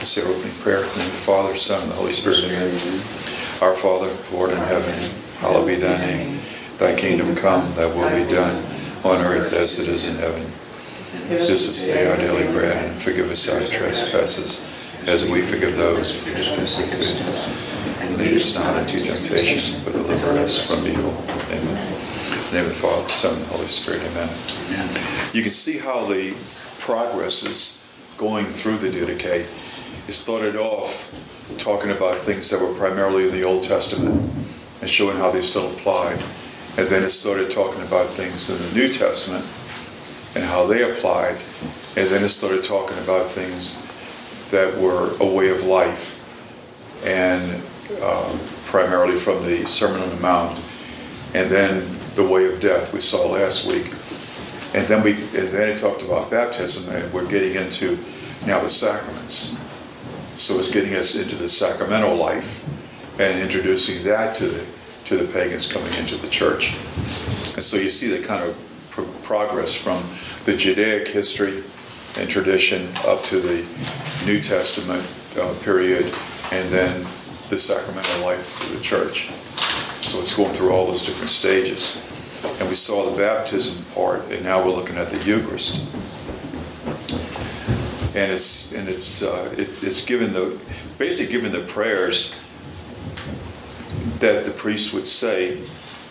Say our opening prayer. In the name of the Father, Son, and the Holy Spirit. Amen. Our Father, who art in heaven, hallowed be thy name. Thy kingdom come, thy will be done, on earth as it is in heaven. Give us this day our daily bread, and forgive us our trespasses, as we forgive those who trespass against us. And lead us not into temptation, but deliver us from evil. Amen. In the name of the Father, the Son, and the Holy Spirit. Amen. You can see how the progress is going through the Didache. It started off talking about things that were primarily in the Old Testament and showing how they still applied. And then it started talking about things in the New Testament and how they applied. And then it started talking about things that were a way of life, and primarily from the Sermon on the Mount. And then the way of death we saw last week. And then it talked about baptism, and we're getting into now the sacraments. So it's getting us into the sacramental life and introducing that to the pagans coming into the church. And so you see the kind of progress from the Judaic history and tradition up to the New Testament period, and then the sacramental life of the church. So it's going through all those different stages. And we saw the baptism part, and now we're looking at the Eucharist. And it's given basically given the prayers that the priest would say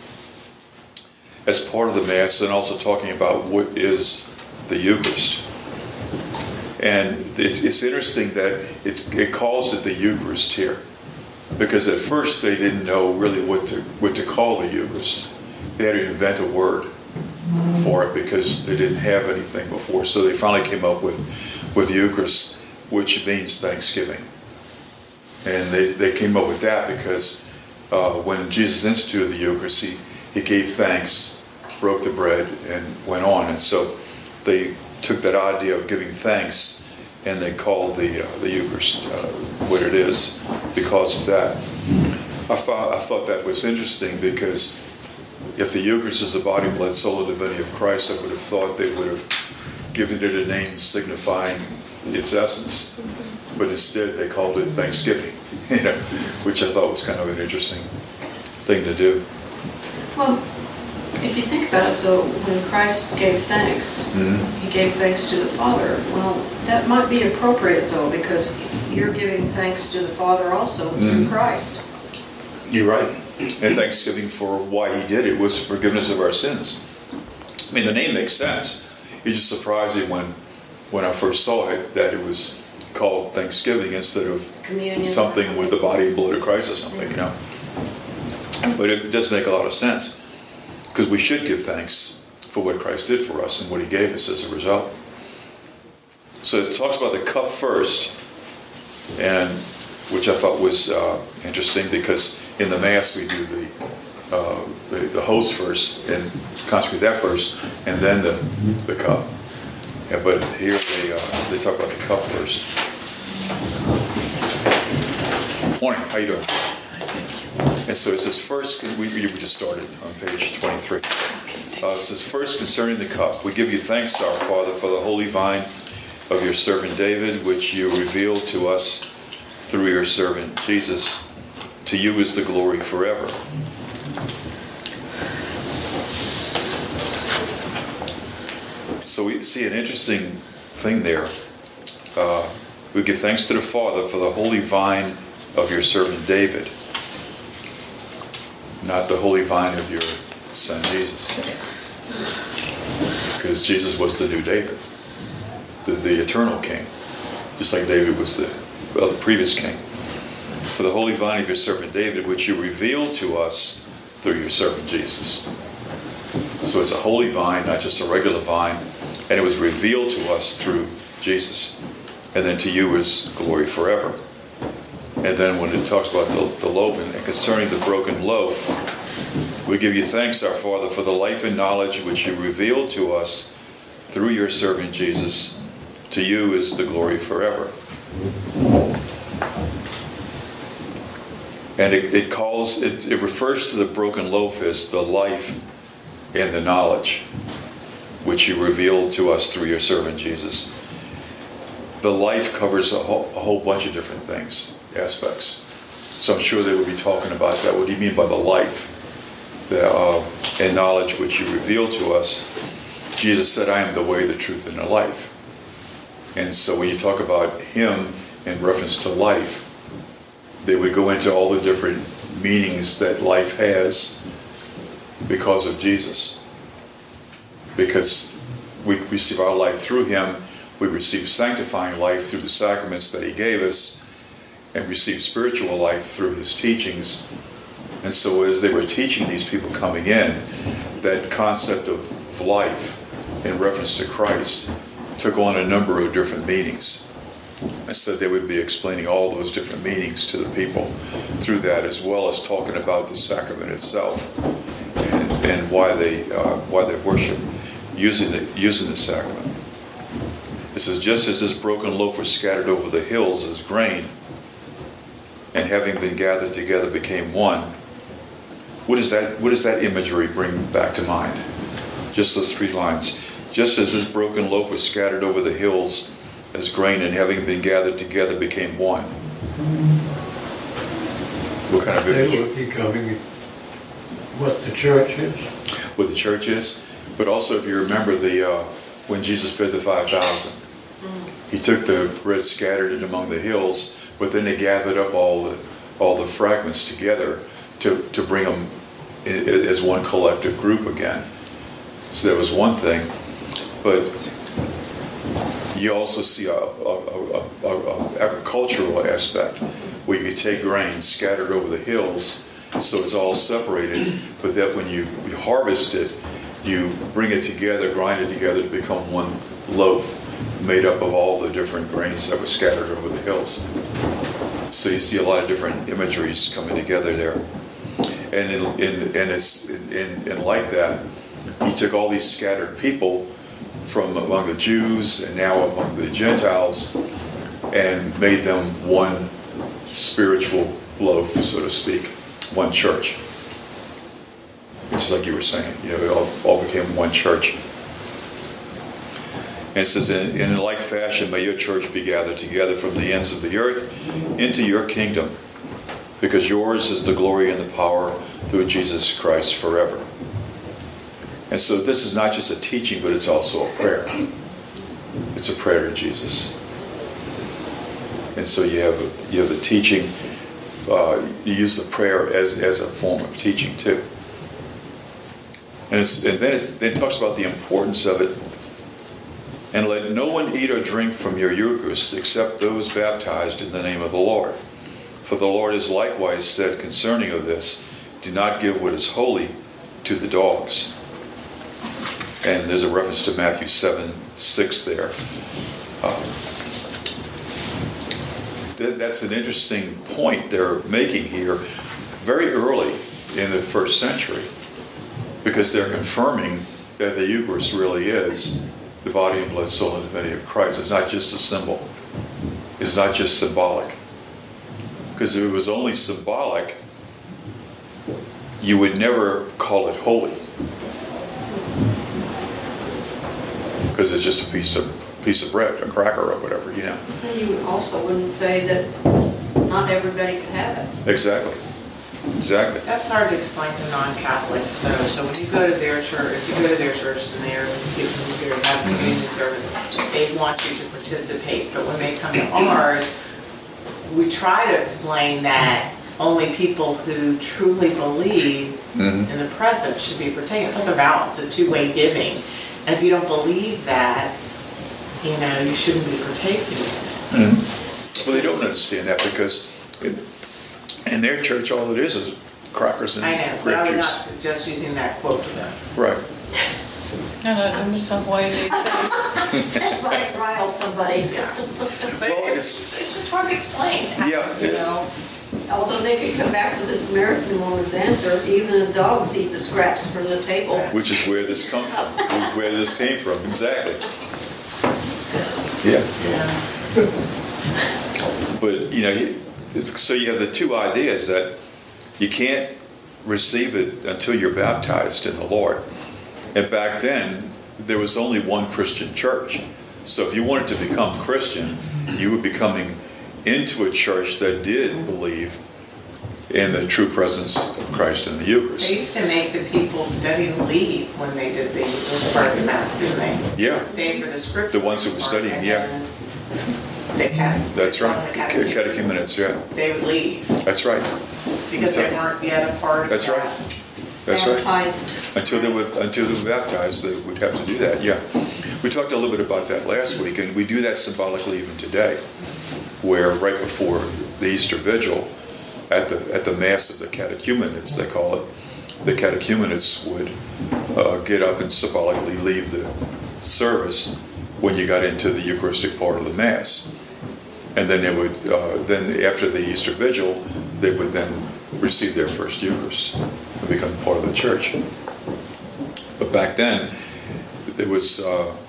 as part of the Mass, and also talking about what is the Eucharist. And it's interesting that it calls it the Eucharist here, because at first they didn't know really what to call the Eucharist. They had to invent a word for it because they didn't have anything before. So they finally came up with Eucharist, which means thanksgiving. And they came up with that because when Jesus instituted the Eucharist, he gave thanks, broke the bread, and went on. And so they took that idea of giving thanks and they called the Eucharist what it is because of that. I thought that was interesting, because if the Eucharist is the body, blood, soul, and divinity of Christ, I would have thought they would have given it a name signifying its essence. But instead they called it Thanksgiving, which I thought was kind of an interesting thing to do. Well, if you think about it, though, when Christ gave thanks, he gave thanks to the Father. Well, that might be appropriate, though, because you're giving thanks to the Father also through Christ. You're right. And thanksgiving for why he did it was forgiveness of our sins. I mean, the name makes sense. It's just surprising when I first saw it that it was called Thanksgiving instead of Communion. Something with the body and blood of Christ or something, But it does make a lot of sense, because we should give thanks for what Christ did for us and what he gave us as a result. So it talks about the cup first, and which I thought was interesting, because in the Mass we do the host first and consecrate that first, and then the cup. Yeah, but here they talk about the cup first. Morning, how you doing? And so it says first, we just started on page 23. It says first concerning the cup, we give you thanks, our Father, for the holy vine of your servant David, which you revealed to us through your servant Jesus. To you is the glory forever. So we see an interesting thing there. We give thanks to the Father for the holy vine of your servant David, not the holy vine of your son Jesus. Because Jesus was the new David, the eternal king, just like David was the previous king. For the holy vine of your servant David, which you revealed to us through your servant Jesus. So it's a holy vine, not just a regular vine, and it was revealed to us through Jesus. And then to you is glory forever. And then when it talks about the loaf and concerning the broken loaf, we give you thanks, our Father, for the life and knowledge which you revealed to us through your servant Jesus. To you is the glory forever. And it refers to the broken loaf as the life and the knowledge which you revealed to us through your servant Jesus. the life covers a whole bunch of different things, aspects. So I'm sure they would be talking about that. What do you mean by the life and knowledge which you reveal to us? Jesus said, I am the way, the truth, and the life. And so when you talk about him in reference to life, they would go into all the different meanings that life has because of Jesus. Because we receive our life through him, we receive sanctifying life through the sacraments that he gave us, and receive spiritual life through his teachings. And so as they were teaching these people coming in, that concept of life in reference to Christ took on a number of different meanings. And so they would be explaining all those different meanings to the people through that, as well as talking about the sacrament itself and why they worship using the sacrament. It says, just as this broken loaf was scattered over the hills as grain, and having been gathered together became one. What does that imagery bring back to mind? Just those 3 lines. Just as this broken loaf was scattered over the hills as grain, and having been gathered together became one. What kind of image? They were becoming what the church is. What the church is. But also, if you remember when Jesus fed the 5,000, he took the bread scattered it among the hills, but then they gathered up all the fragments together to bring them as one collective group again. So that was one thing. But you also see a agricultural aspect where you take grain scattered over the hills, so it's all separated, but that when you harvest it, you bring it together, grind it together to become one loaf made up of all the different grains that were scattered over the hills. So you see a lot of different imageries coming together there. And like that, he took all these scattered people from among the Jews and now among the Gentiles and made them one spiritual loaf, so to speak, one church. Just like you were saying, they all became one church. And it says, in like fashion, may your church be gathered together from the ends of the earth into your kingdom, because yours is the glory and the power through Jesus Christ forever. And so this is not just a teaching, but it's also a prayer. It's a prayer to Jesus. And so you have the teaching. You use the prayer as a form of teaching too. And then it talks about the importance of it. And let no one eat or drink from your Eucharist except those baptized in the name of the Lord. For the Lord has likewise said concerning of this, do not give what is holy to the dogs. And there's a reference to Matthew 7:6 there. That's an interesting point they're making here very early in the first century, because they're confirming that the Eucharist really is the body and blood, soul, and divinity of Christ. It's not just a symbol. It's not just symbolic. Because if it was only symbolic, you would never call it holy. Because it's just a piece of bread, a cracker or whatever, And you also wouldn't say that not everybody could have it. Exactly. That's hard to explain to non-Catholics, though. So when you go to their church, if you go to their church and they're having a communion service, they want you to participate. But when they come to ours, we try to explain that only people who truly believe in the present should be partaking. It's like a vow. It's a two-way giving. And if you don't believe that, you shouldn't be partaking in it. Well, they don't understand that, because in their church, all it is crackers and I know, but grape I was juice. not just using that quote to them. Right. And I do some way they say. Right, rile somebody. Yeah. But Well, it's just hard to explain. Yeah, it is. Although they could come back with the Samaritan woman's answer, even the dogs eat the scraps from the table. Which is where this comes from. Where this came from, exactly. Yeah. But, so you have the two ideas that you can't receive it until you're baptized in the Lord. And back then, there was only one Christian church. So if you wanted to become Christian, you would be coming into a church that did believe in the true presence of Christ in the Eucharist. They used to make the people studying leave when they did the first part of the Mass, didn't they? Yeah. Stay for the scripture. The ones who were studying, and yeah. then That's right. Catechumenates, yeah. They would leave That's right. because they weren't yet a part of That's that. right. That's right. Baptized. Until they were baptized, they would have to do that, yeah. We talked a little bit about that last week, and we do that symbolically even today, where right before the Easter Vigil, at the Mass of the catechumenates, they call it, the catechumenates would get up and symbolically leave the service when you got into the Eucharistic part of the Mass. And then they would, then after the Easter Vigil, they would then receive their first Eucharist and become part of the church. But back then, it was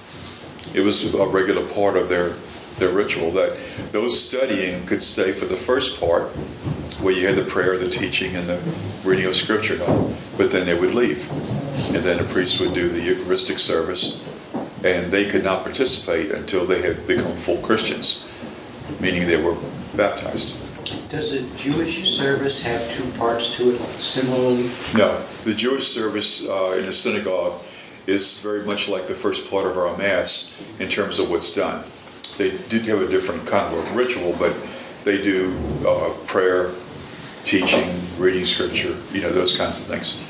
a regular part of their ritual that those studying could stay for the first part, where you had the prayer, the teaching, and the reading of Scripture and all, but then they would leave. And then the priest would do the Eucharistic service, and they could not participate until they had become full Christians, meaning they were baptized. Does a Jewish service have two parts to it similarly? No, the Jewish service in the synagogue is very much like the first part of our Mass in terms of what's done. They did have a different kind of a ritual, but they do prayer, teaching, reading Scripture, those kinds of things.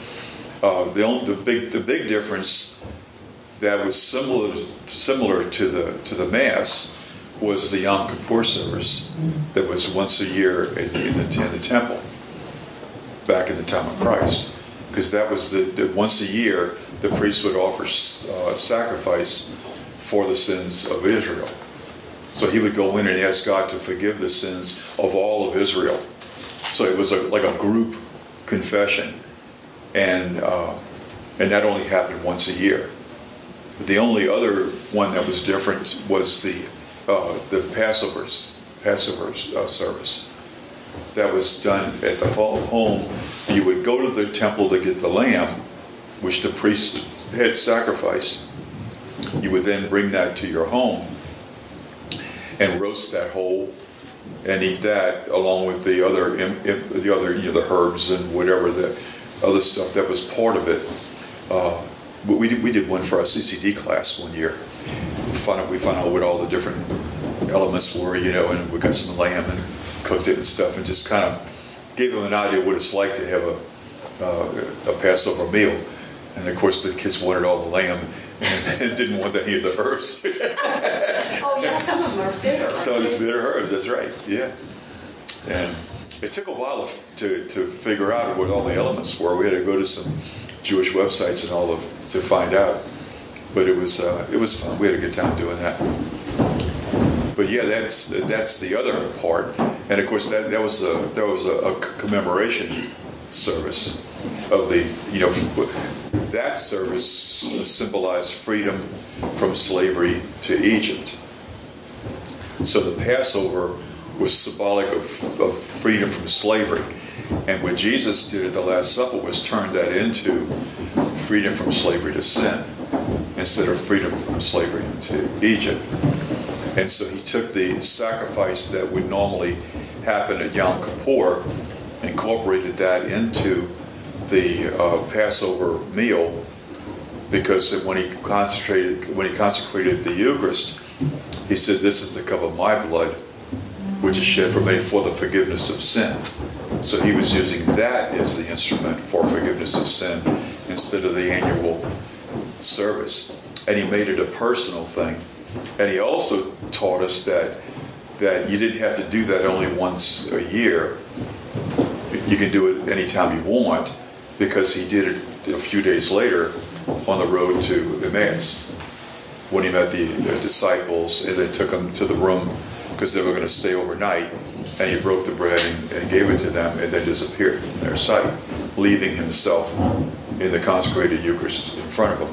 The big difference that was similar to the Mass was the Yom Kippur service that was once a year in the temple back in the time of Christ, because that was the once a year the priest would offer sacrifice for the sins of Israel. So he would go in and ask God to forgive the sins of all of Israel. So it was like a group confession, and that only happened once a year. The only other one that was different was the Passover service that was done at the home. You would go to the temple to get the lamb, which the priest had sacrificed. You would then bring that to your home and roast that whole and eat that along with the other the herbs and whatever the other stuff that was part of it. But we did one for our CCD class one year. We found out what all the different elements were, and we got some lamb and cooked it and stuff, and just kind of gave them an idea what it's like to have a Passover meal. And of course, the kids wanted all the lamb and didn't want any of the herbs. Oh yeah, some of them are bitter. Some of these bitter herbs, that's right, yeah. And it took a while to figure out what all the elements were. We had to go to some Jewish websites and all to find out. But it was fun. We had a good time doing that. But yeah, that's the other part. And of course, there was a commemoration service of that service symbolized freedom from slavery to Egypt. So the Passover was symbolic of freedom from slavery. And what Jesus did at the Last Supper was turn that into freedom from slavery to sin instead of freedom from slavery to Egypt. And so he took the sacrifice that would normally happen at Yom Kippur, incorporated that into the Passover meal, because when he consecrated the Eucharist, he said, "This is the cup of my blood, which is shed for many for the forgiveness of sin." So he was using that as the instrument for forgiveness of sin instead of the annual service. And he made it a personal thing. And he also taught us that you didn't have to do that only once a year. You can do it anytime you want, because he did it a few days later on the road to Emmaus when he met the disciples and then took them to the room because they were going to stay overnight. And he broke the bread and gave it to them and then disappeared from their sight, leaving himself in the consecrated Eucharist in front of them.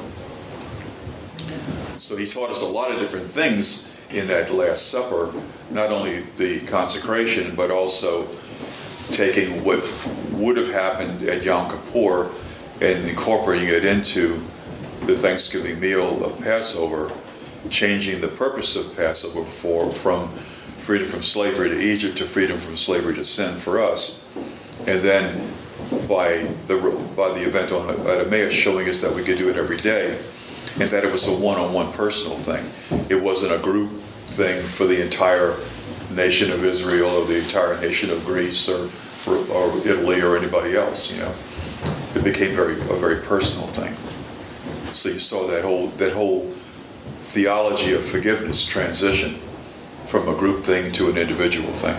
So he taught us a lot of different things in that Last Supper, not only the consecration, but also taking what would have happened at Yom Kippur and incorporating it into the Thanksgiving meal of Passover, changing the purpose of Passover from freedom from slavery to Egypt to freedom from slavery to sin for us. And then by the event at Emmaus showing us that we could do it every day, and that it was a one-on-one personal thing. It wasn't a group thing for the entire nation of Israel or the entire nation of Greece or Italy or anybody else. It became a very personal thing. So you saw that whole theology of forgiveness transition from a group thing to an individual thing.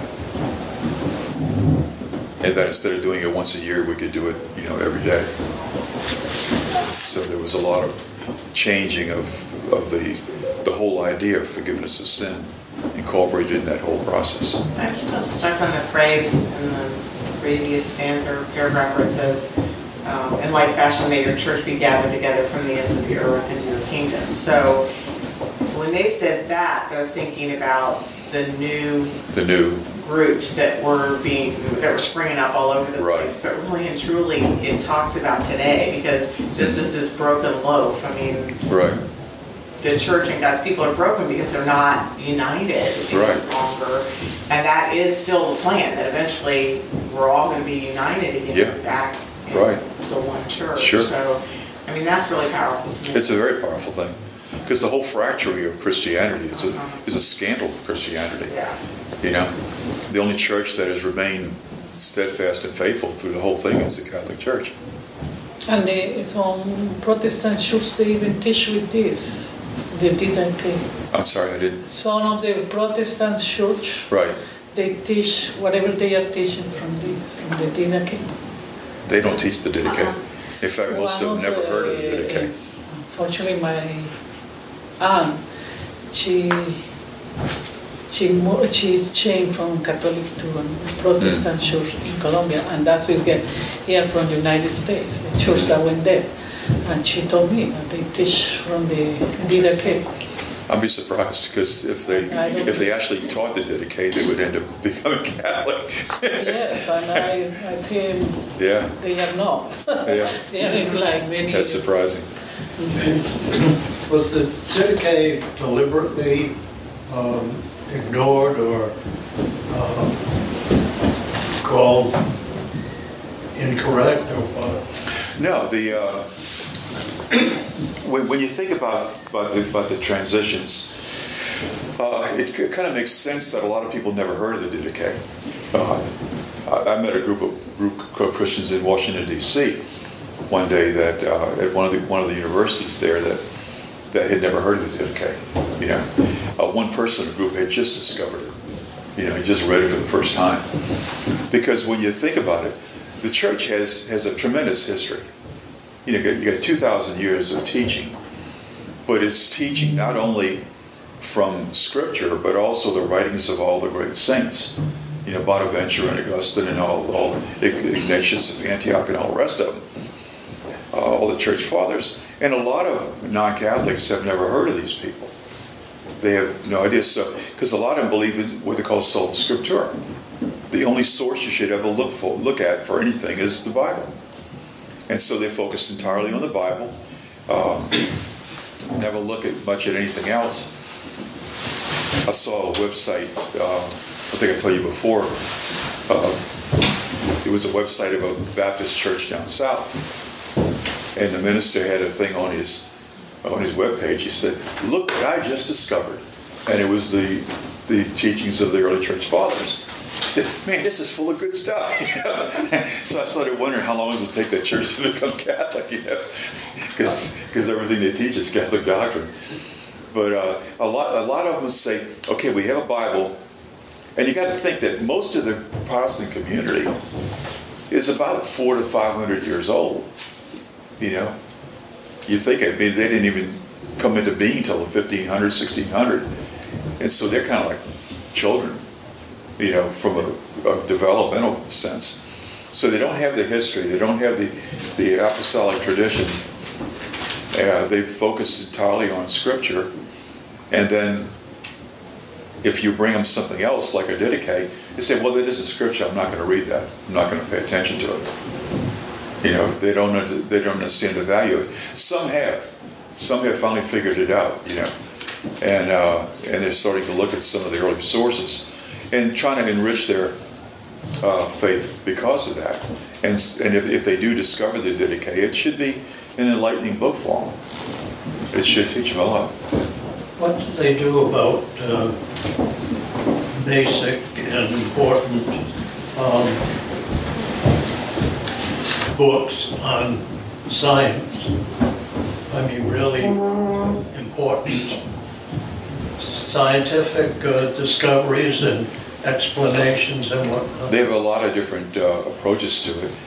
And that instead of doing it once a year, we could do it, every day. So there was a lot of changing of the whole idea of forgiveness of sin incorporated in that whole process. I'm still stuck on the phrase in the previous stanza or paragraph where it says, in like fashion may your church be gathered together from the ends of the earth into your kingdom. So when they said that, they're thinking about the new groups that were springing up all over the place. But really and truly, it talks about today, because just as this broken loaf, the church and God's people are broken because they're not united any longer. And that is still the plan, that eventually we're all going to be united again back into the one church. Sure. So, that's really powerful to me. It's a very powerful thing. Because the whole fracturing of Christianity is a scandal of Christianity. Yeah. The only church that has remained steadfast and faithful through the whole thing is the Catholic Church. And some Protestant churches, they even teach with this, the DDK. I'm sorry, I didn't. Some of the Protestant church, they teach whatever they are teaching from the DDK. They don't teach the DDK. In fact, most of them never heard of the DDK. Unfortunately, my aunt, she changed from Catholic to a Protestant church in Colombia, and that's with her here from the United States, the church that went there. And she told me that they teach from the DDK. I'd be surprised, because if they actually taught the DDK, they would end up becoming Catholic. Yes, and I think they are not. They are like many. That's surprising. Was the DDK deliberately ignored or called incorrect or what? No, when you think about the transitions, it kind of makes sense that a lot of people never heard of the DDK. I met a group of Christians in Washington D.C. one day that at one of the universities there that had never heard of the DDK. One person in the group had just discovered it. He just read it for the first time. Because when you think about it, the church has a tremendous history. You got 2,000 years of teaching, but it's teaching not only from Scripture, but also the writings of all the great saints. Bonaventure and Augustine and all Ignatius of Antioch and all the rest of them. All the church fathers. And a lot of non-Catholics have never heard of these people. They have no idea. So, because a lot of them believe in what they call sola scriptura. The only source you should ever look at for anything is the Bible. And so they focus entirely on the Bible. Never look at much at anything else. I saw a website, I think I told you before, it was a website of a Baptist church down south. And the minister had a thing on his webpage. He said, "Look what I just discovered." And it was the teachings of the early church fathers. He said, "Man, this is full of good stuff." So I started wondering how long does it take that church to become Catholic, because everything they teach is Catholic doctrine. But a lot of them say, okay, we have a Bible, and you got to think that most of the Protestant community is about 400 to 500 years old. You think they didn't even come into being until the 1500, 1600, and so they're kind of like children. From a developmental sense. So they don't have the history, they don't have the apostolic tradition. They focus entirely on Scripture. And then if you bring them something else, like a DDK, they say, well, that isn't Scripture, I'm not going to read that. I'm not going to pay attention to it. They don't understand the value of it. Some have finally figured it out, and they're starting to look at some of the early sources and trying to enrich their faith because of that. And if they do discover the Didache, it should be an enlightening book for them. It should teach them a lot. What do they do about basic and important books on science? I mean, really important scientific discoveries and explanations and whatnot. They have a lot of different approaches to it.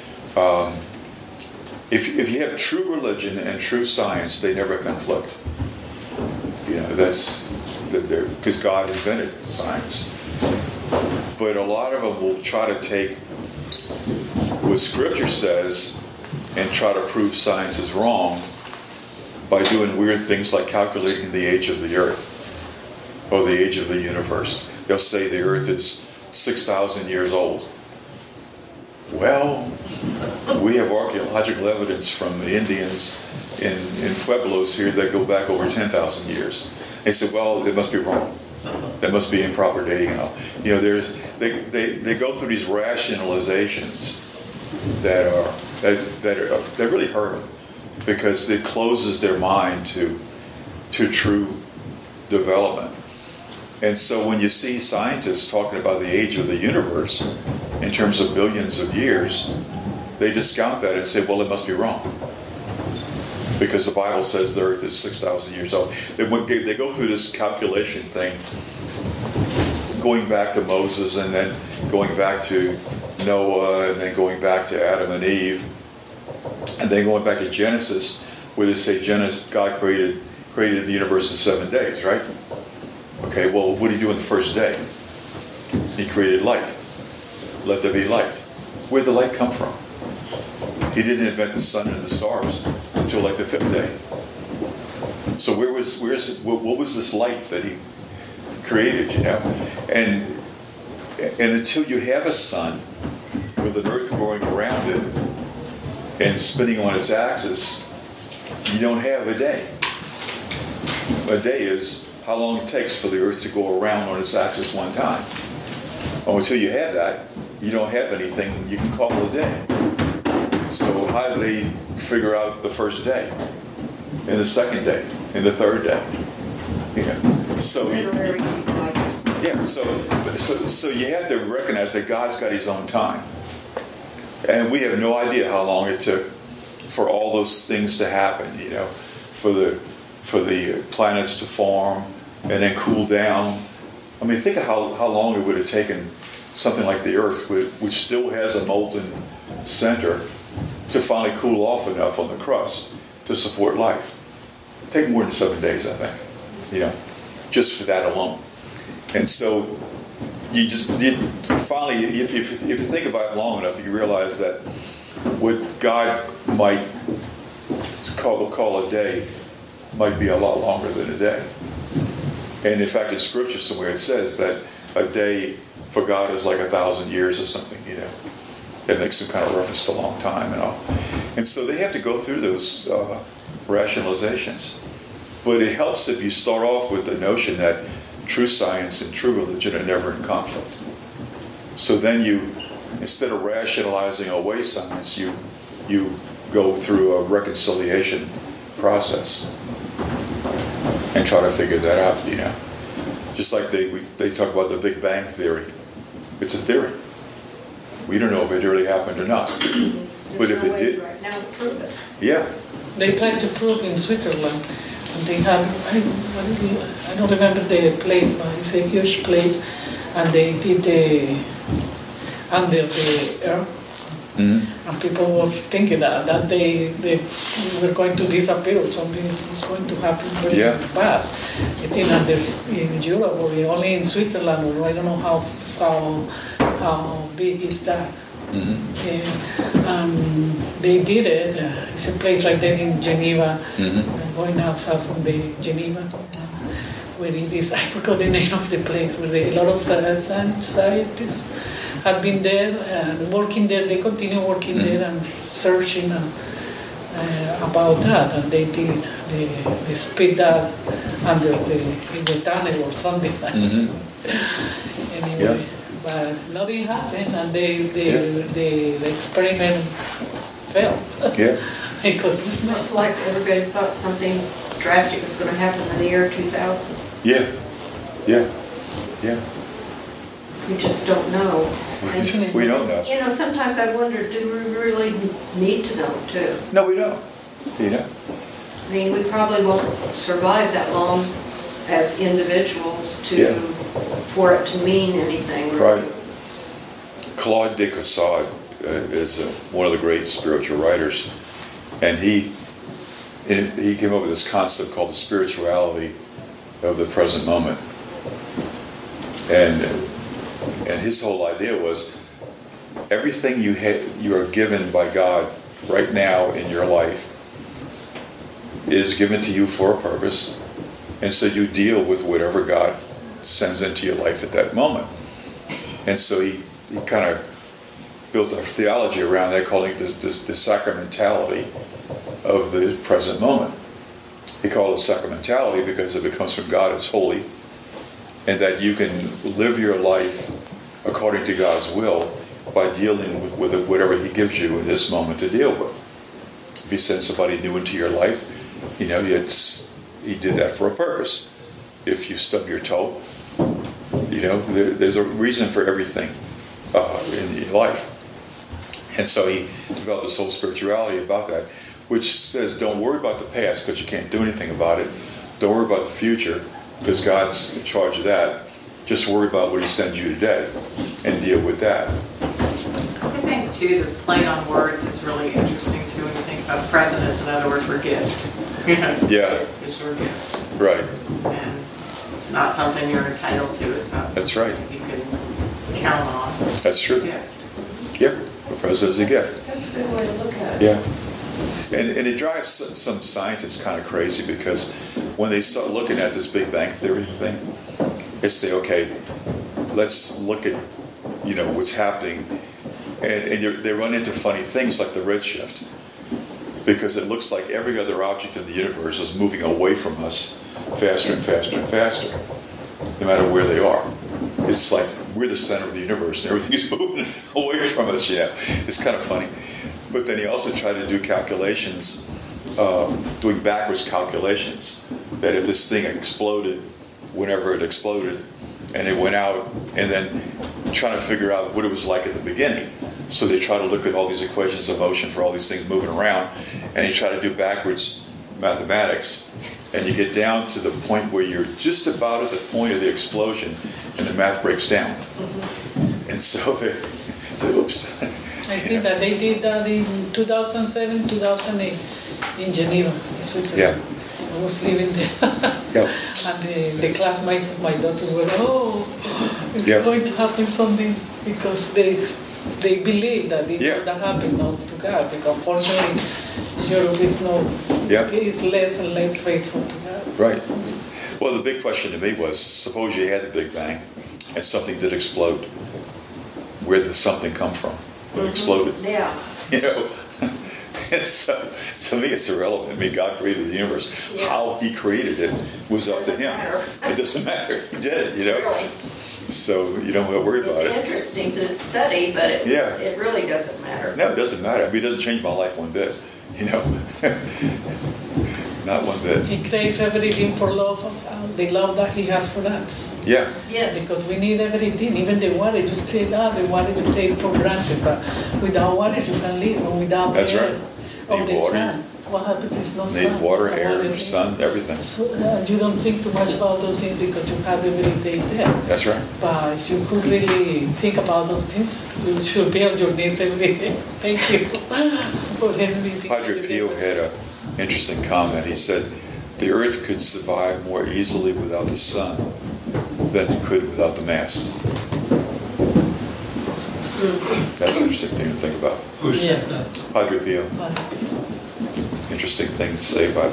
If you have true religion and true science, they never conflict. You know, that's because God invented science. But a lot of them will try to take what Scripture says and try to prove science is wrong by doing weird things like calculating the age of the Earth or the age of the universe. They'll say the Earth is 6,000 years old. Well, we have archaeological evidence from the Indians in Pueblos here that go back over 10,000 years. They said, well, it must be wrong. That must be improper dating. You know, they go through these rationalizations that really hurt them because it closes their mind to true development. And so when you see scientists talking about the age of the universe in terms of billions of years, they discount that and say, well, it must be wrong. Because the Bible says the earth is 6,000 years old. They go through this calculation thing, going back to Moses and then going back to Noah and then going back to Adam and Eve and then going back to Genesis where they say God created the universe in 7 days, right? Okay, well, what did he do on the first day? He created light. Let there be light. Where'd the light come from? He didn't invent the sun and the stars until like the 5th day. So what was this light that he created, you know? And until you have a sun with an earth going around it and spinning on its axis, you don't have a day. A day is how long it takes for the earth to go around on its axis one time. Well, until you have that, you don't have anything you can call a day. So how do they figure out the first day, and the second day, and the third day? You know, so you have to recognize that God's got His own time, and we have no idea how long it took for all those things to happen. You know, for the planets to form and then cool down. I mean, think of how long it would have taken something like the Earth, which still has a molten center, to finally cool off enough on the crust to support life. It'd take more than 7 days, I think, you know, just for that alone. And so you finally, if you think about it long enough, you realize that what God might call a day might be a lot longer than a day. And in fact, in Scripture somewhere it says that a day for God is like 1,000 years or something, you know. It makes some kind of reference to a long time and all. And so they have to go through those rationalizations. But it helps if you start off with the notion that true science and true religion are never in conflict. So then you, instead of rationalizing away science, you go through a reconciliation process and try to figure that out, you know. Just like they talk about the Big Bang Theory. It's a theory. We don't know if it really happened or not. But if it did, right now to prove it. Yeah. They tried to prove in Switzerland, and they had, I don't remember the place, but it's a huge place, and they did under the earth. Mm-hmm. And people was thinking that they were going to disappear or something was going to happen very bad. I think in Europe or only in Switzerland, or I don't know how big is that. Mm-hmm. They did it. It's a place like that in Geneva, going outside from the Geneva, where it is. I forgot the name of the place, where a lot of scientists have been there and working there. They continue working there and searching about that, and they did. They speed that under the tunnel or something like that. Mm-hmm. Anyway, Yeah. but nothing happened, and the experiment failed. Yeah. Because it's not. It's like everybody thought something drastic was going to happen in the year 2000. Yeah. Yeah. Yeah. We just don't know. And, We don't know. you know, sometimes I wonder, do we really need to know too? No, we don't. You know? I mean, we probably won't survive that long as individuals Yeah. for it to mean anything. Right. Claude de Caussade is one of the great spiritual writers, and he came up with this concept called the spirituality of the present moment. And his whole idea was everything you are given by God right now in your life is given to you for a purpose, and so you deal with whatever God sends into your life at that moment. And so he kind of built a theology around that, calling it the sacramentality of the present moment. He called it sacramentality because if it comes from God, it's holy, and that you can live your life according to God's will by dealing with whatever He gives you in this moment to deal with. If He sends somebody new into your life, you know, He did that for a purpose. If you stub your toe, you know, there's a reason for everything in your life. And so he developed this whole spirituality about that, which says don't worry about the past because you can't do anything about it. Don't worry about the future because God's in charge of that. Just worry about what He sends you today and deal with that. I think, too, the play on words is really interesting, too, when you think about present as another word for gift. You know, Yeah. It's your gift. Right. And it's not something you're entitled to. It's not That's right. something you can count on. That's true. Gift. Yep. The present is a gift. That's a good way to look at it. Yeah. And it drives some scientists kind of crazy because when they start looking at this Big Bang Theory thing, they say, okay, let's look at, you know, what's happening. And they run into funny things like the redshift, because it looks like every other object in the universe is moving away from us faster and faster and faster, no matter where they are. It's like we're the center of the universe and everything's moving away from us, you know. It's kind of funny. But then he also tried to do calculations, doing backwards calculations, that if this thing exploded, whenever it exploded, and it went out, and then trying to figure out what it was like at the beginning. So they try to look at all these equations of motion for all these things moving around, and you try to do backwards mathematics, and you get down to the point where you're just about at the point of the explosion, and the math breaks down. And so they oops. I think that they did that in 2007, 2008 in Geneva, in Switzerland. Yeah. I was living there. Yep. And the classmates of my daughters were, it's Yep. going to happen something, because they believe that it Yeah. will not happen, not to God, because unfortunately Europe is is less and less faithful to God. Right. Well, the big question to me was, suppose you had the Big Bang and something did explode. Where did something come from that exploded? Yeah. You know? And so, to me, it's irrelevant. I mean, God created the universe. Yeah. How He created it was up to Doesn't Him. matter. It doesn't matter. He did it, you know? Really. So you don't have to worry about It's it. interesting to study, but Yeah. it really doesn't matter. No, it doesn't matter. I mean, it doesn't change my life one bit. You know? Not one bit. He creates everything for love, the love that He has for us. Yeah. Yes. Because we need everything, even the water. You say, the water you take for granted, but without water you can live, and without That's air, right. or Need the water. sun. What happens is no sun. Need water, no air, sun, everything. So, you don't think too much about those things because you have everything there. That's right. But if you could really think about those things, you should be on your knees every day. Thank you for everything. Padre Pio had an interesting comment. He said, the earth could survive more easily without the sun than it could without the mass. That's an interesting thing to think about. Who Yeah. said that? Padre Pio, interesting thing to say about it.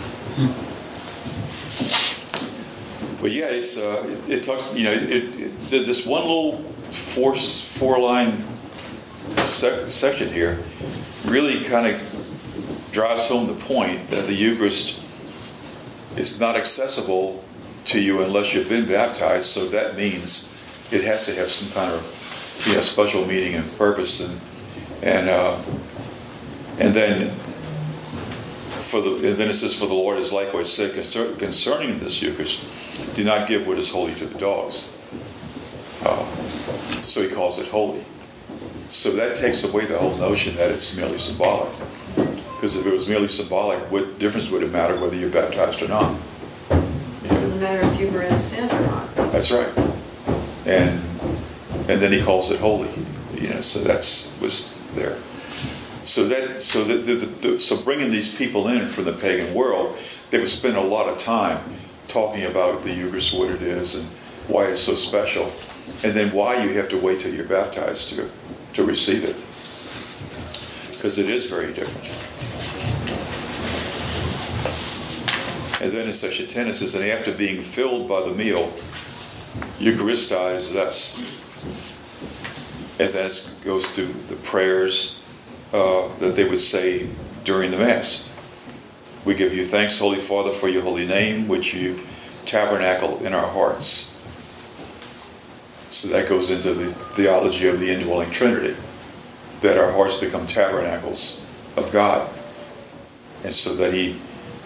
But yeah, it talks, you know, this one little four-line section here really kind of drives home the point that the Eucharist it's not accessible to you unless you've been baptized. So that means it has to have some kind of special meaning and purpose. And then it says, for the Lord has likewise said concerning this Eucharist, do not give what is holy to the dogs. So he calls it holy. So that takes away the whole notion that it's merely symbolic. Because if it was merely symbolic, what difference would it matter whether you're baptized or not? It doesn't matter if you were in sin or not. That's right. And then he calls it holy. So was there. So bringing these people in from the pagan world, they would spend a lot of time talking about the Eucharist, what it is, and why it's so special, and then why you have to wait till you're baptized to receive it, because it is very different. And then in section 10 it says, and after being filled by the meal, Eucharistize thus. And then it goes through the prayers that they would say during the Mass. We give you thanks, Holy Father, for your holy name, which you tabernacle in our hearts. So that goes into the theology of the indwelling Trinity, that our hearts become tabernacles of God. And so that He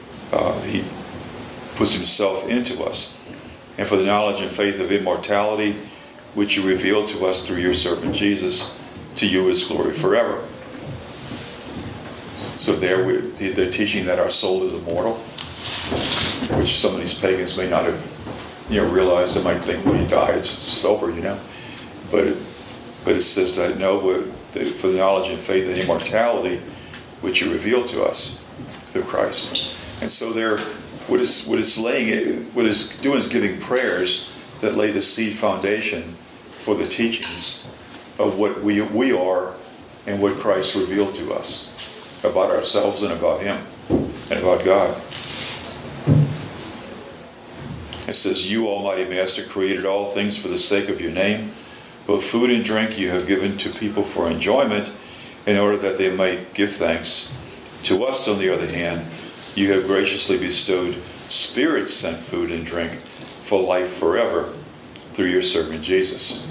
puts Himself into us. And for the knowledge and faith of immortality, which you revealed to us through your servant Jesus, to you is glory forever. So they're teaching that our soul is immortal, which some of these pagans may not have realized. They might think when you die it's over, But it says that no, for the knowledge and faith and immortality, which you revealed to us through Christ. And so what it's doing is giving prayers that lay the seed foundation for the teachings of what we are and what Christ revealed to us about ourselves and about Him and about God. It says, you, Almighty Master, created all things for the sake of your name. Both food and drink you have given to people for enjoyment, in order that they might give thanks. To us, on the other hand, you have graciously bestowed Spirit-sent food and drink for life forever through your servant Jesus.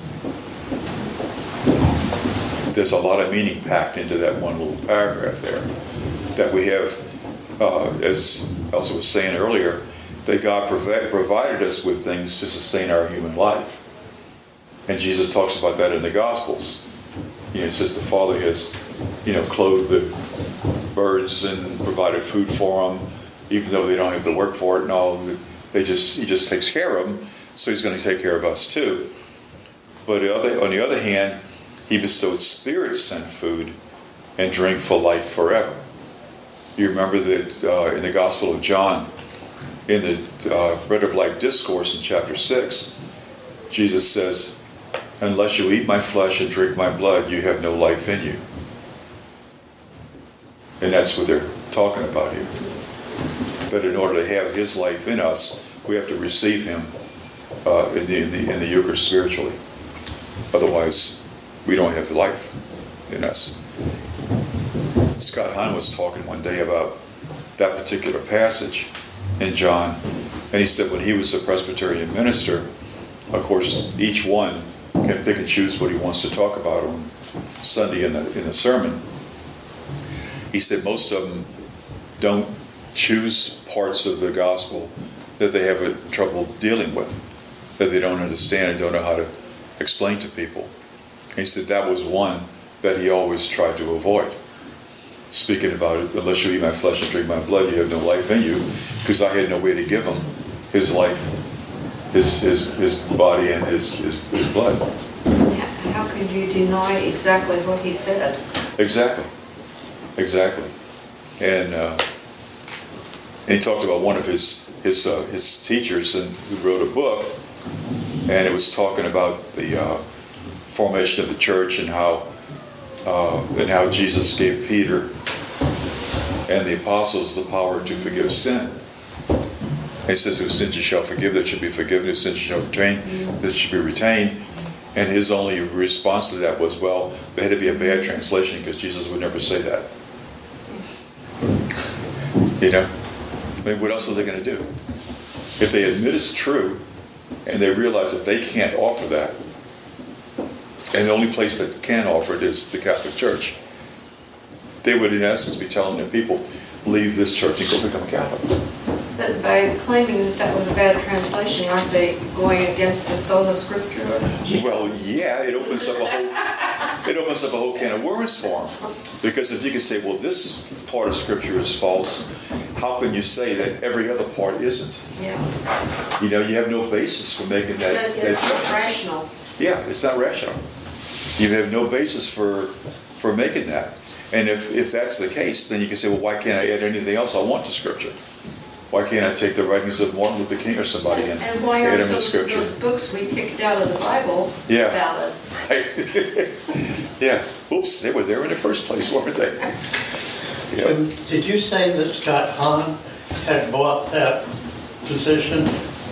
There's a lot of meaning packed into that one little paragraph there. That we have, as Elsa was saying earlier, that God provided us with things to sustain our human life. And Jesus talks about that in the Gospels. It says the Father has, clothed the birds and provided food for them, even though they don't have to work for it. No, He just takes care of them, so He's going to take care of us too. But on the other hand, He bestowed Spirit-sent food and drink for life forever. You remember that in the Gospel of John, in the Bread of Life Discourse in chapter 6, Jesus says, unless you eat my flesh and drink my blood, you have no life in you. And that's what they're talking about here. That in order to have His life in us, we have to receive Him in the Eucharist spiritually. Otherwise, we don't have life in us. Scott Hahn was talking one day about that particular passage in John, and he said when he was a Presbyterian minister, of course, each one can pick and choose what he wants to talk about on Sunday in the sermon. He said most of them don't choose parts of the gospel that they have trouble dealing with, that they don't understand and don't know how to explain to people. He said that was one that he always tried to avoid. Speaking about it, unless you eat my flesh and drink my blood, you have no life in you, because I had no way to give him his life, his body and his blood. How could you deny exactly what he said? Exactly. And he talked about one of his teachers who wrote a book, and it was talking about the formation of the church and how Jesus gave Peter and the apostles the power to forgive sin. He says, whose sins you shall forgive, that should be forgiven. Whose sins you shall retain, that should be retained. And his only response to that was, well, there had to be a bad translation, because Jesus would never say that. I mean, what else are they going to do? If they admit it's true, and they realize that they can't offer that, and the only place that can offer it is the Catholic Church, they would in essence be telling their people, leave this church and go become a Catholic. But by claiming that that was a bad translation, aren't they going against the sola scriptura? Well, yeah, it opens up a whole can of worms for them. Because if you can say, well, this part of Scripture is false, how can you say that every other part isn't? Yeah. You know, you have no basis for making that. It's not rational. Yeah, it's not rational. You have no basis for making that. And if that's the case, then you can say, well, why can't I add anything else I want to Scripture? Why can't I take the writings of Martin Luther King or somebody and why add aren't them to Scripture? those books we kicked out of the Bible valid? Right. Yeah. Oops, they were there in the first place, weren't they? Yeah. Did you say that Scott Hahn had bought that position?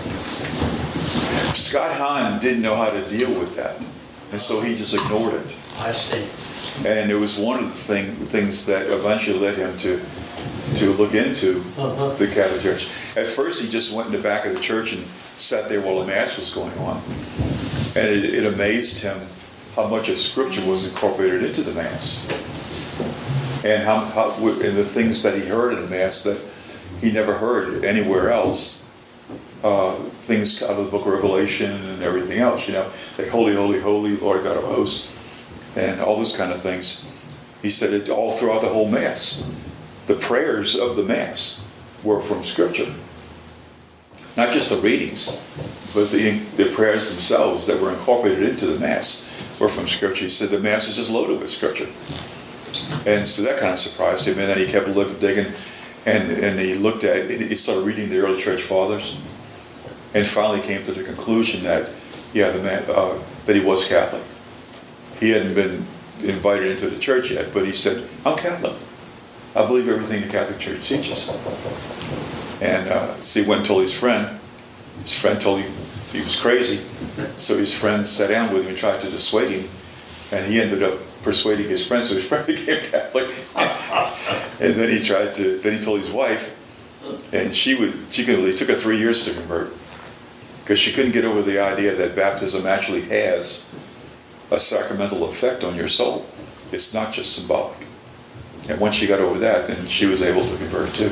Scott Hahn didn't know how to deal with that, and so he just ignored it. I see. And it was one of the things that eventually led him to look into the Catholic Church. At first, he just went in the back of the church and sat there while the Mass was going on. And it amazed him how much of Scripture was incorporated into the Mass. And and the things that he heard in the Mass that he never heard anywhere else. Things out of the book of Revelation and everything else, like holy, holy, holy, Lord God of hosts, and all those kind of things. He said it all throughout the whole Mass. The prayers of the Mass were from Scripture. Not just the readings, but the prayers themselves that were incorporated into the Mass were from Scripture. He said the Mass is just loaded with Scripture. And so that kind of surprised him. And then he kept digging, and he looked at it. He started reading the early church fathers, and finally came to the conclusion that, that he was Catholic. He hadn't been invited into the church yet, but he said, I'm Catholic. I believe everything the Catholic Church teaches. And so he went and told his friend. His friend told him he was crazy. So his friend sat down with him and tried to dissuade him. And he ended up persuading his friend, so his friend became Catholic. And then he told his wife, and it took her 3 years to convert. Because she couldn't get over the idea that baptism actually has a sacramental effect on your soul. It's not just symbolic. And once she got over that, then she was able to convert too.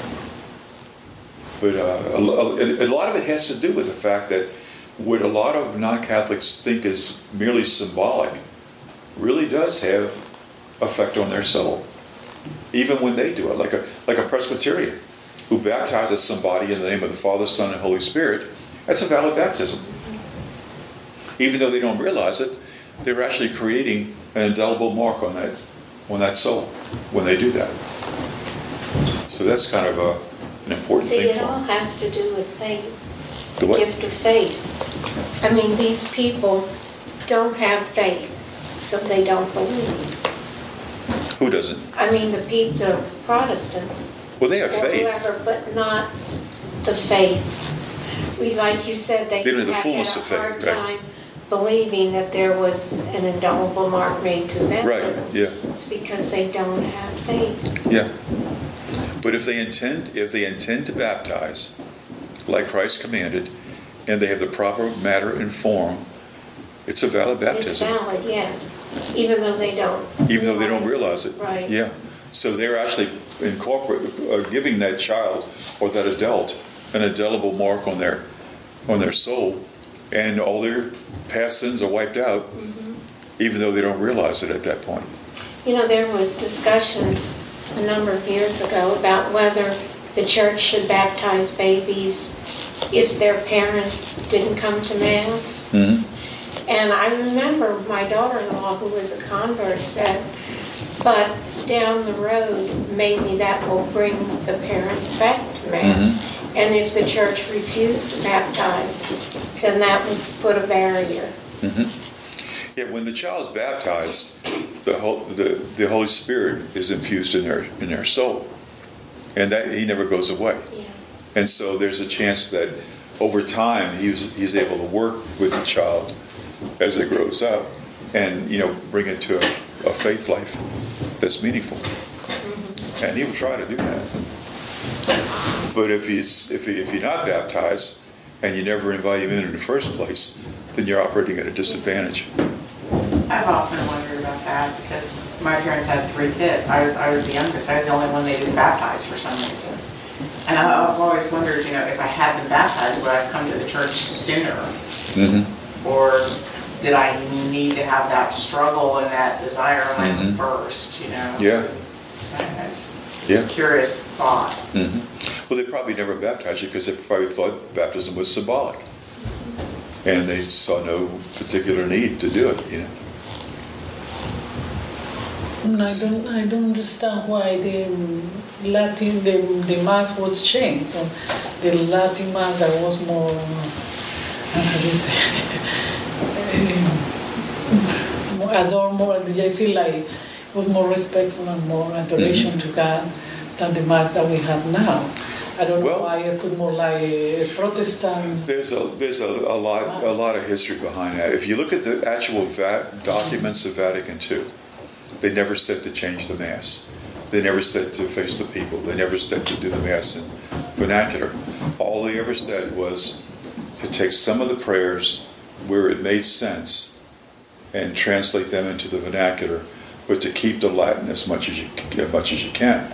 But a lot of it has to do with the fact that what a lot of non-Catholics think is merely symbolic really does have effect on their soul. Even when they do it, like a Presbyterian who baptizes somebody in the name of the Father, Son, and Holy Spirit, that's a valid baptism. Even though they don't realize it, they're actually creating an indelible mark on that soul when they do that. So that's kind of an important thing. See, it all has to do with faith. The what? Gift of faith. I mean, these people don't have faith, so they don't believe. Who doesn't? I mean, the Protestants. Well, they have or faith. Whoever, but not the faith. Like you said, they don't have the have fullness had a of faith, hard right. time believing that there was an indelible mark made to baptism. Right, yeah. It's because they don't have faith. Yeah. But if they intend to baptize like Christ commanded, and they have the proper matter and form, it's a valid baptism. It's valid, yes. Even though they don't realize it. Right. Yeah. So they're actually giving that child or that adult an indelible mark on their soul, and all their past sins are wiped out, even though they don't realize it at that point. You know, there was discussion a number of years ago about whether the church should baptize babies if their parents didn't come to Mass. Mm-hmm. And I remember my daughter-in-law, who was a convert, said, but down the road, maybe that will bring the parents back to Mass. And if the church refused to baptize, then that would put a barrier. Mm-hmm. Yeah, when the child's baptized, the Holy Spirit is infused in their soul, and that he never goes away. Yeah. And so there's a chance that over time he's able to work with the child as it grows up, and bring it to a faith life that's meaningful. And he will try to do that. But if you're not baptized and you never invite him in the first place, then you're operating at a disadvantage. I've often wondered about that because my parents had 3 kids. I was the youngest. I was the only one they didn't baptize for some reason. And I've always wondered, if I had been baptized, would I have come to the church sooner? Mm-hmm. Or did I need to have that struggle and that desire first, Yeah. It's a curious thought. Mm-hmm. Well, they probably never baptized you because they probably thought baptism was symbolic. And they saw no particular need to do it, I don't understand why the Latin, the mass was changed from the Latin mass that was more, how do you say, more adore, more, I feel like it was more respectful and more adoration to God than the mass that we have now. I don't know why I put more like a Protestant. There's a lot of history behind that. If you look at the actual documents of Vatican II, they never said to change the Mass. They never said to face the people. They never said to do the Mass in vernacular. All they ever said was to take some of the prayers where it made sense and translate them into the vernacular, but to keep the Latin as much as you can.